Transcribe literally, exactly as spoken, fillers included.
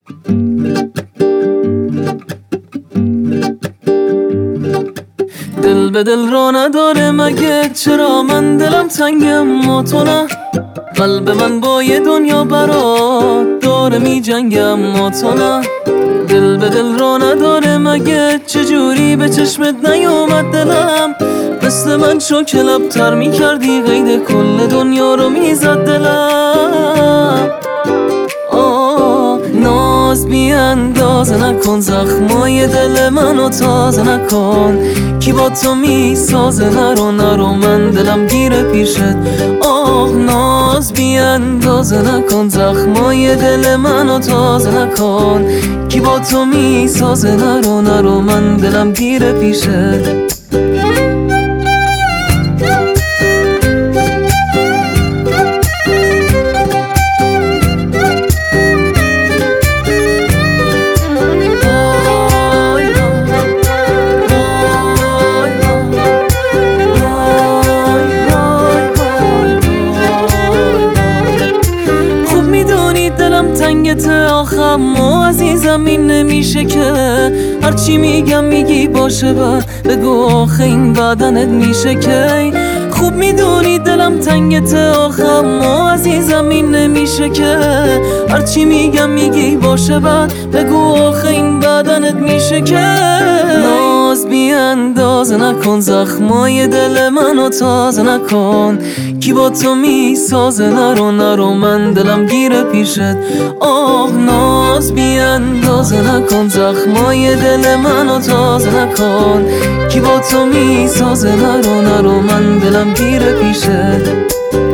دل به دل را نداره مگه؟ چرا من دلم تنگم و تو نه؟ قلب من با یه دنیا برات داره می جنگم و تو نه. دل به دل را نداره مگه؟ چجوری به چشمت نیومد دلم؟ مثل من شو که لبتر می کردی قید کل دنیا رو می زد دلم. آه ناز بی اندازه نکن، زخمای دل منو تازه نکن. کی با تو می سازه؟ نرو نرو من دلم گیره پیشت. آه ناز بی اندازه نکن، زخمای دل منو تازه نکن. کی با تو می سازه؟ نرو نرو من دلم گیره پیشت. تنگت آخم و عزیزم این نمیشه که هرچی میگم میگی باشه و بگو آخه این بدنت میشه که. خوب میدونی دلم تنگت آخم و عزیزم این نمیشه که هرچی میگم میگی باشه و بگو آخه این بدنت میشه که. ناز بی اندازه نکن، زخمای دل منو تازه نکن. کی با تو میسازه؟ نرو نرو من دلم گیره پیشت. آه ناز بی اندازه نکن، زخمای دل منو تازه نکن. کی با تو میسازه؟ نرو نرو من دلم گیره پیشت.